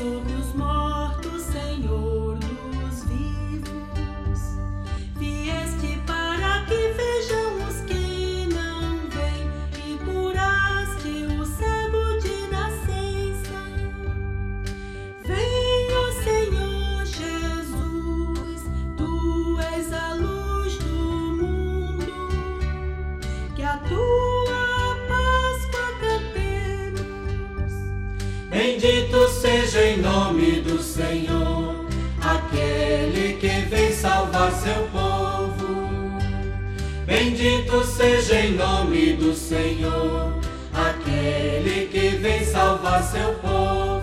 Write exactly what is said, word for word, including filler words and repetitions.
sobre os mortos, Senhor dos vivos. Vieste para que vejamos quem não vem e curaste o cego de nascença. Venha, Senhor Jesus, Tu és a luz do mundo, que a Tua Páscoa cantemos. Bendito seja em nome do Senhor, aquele que vem salvar seu povo. Bendito seja em nome do Senhor, aquele que vem salvar seu povo.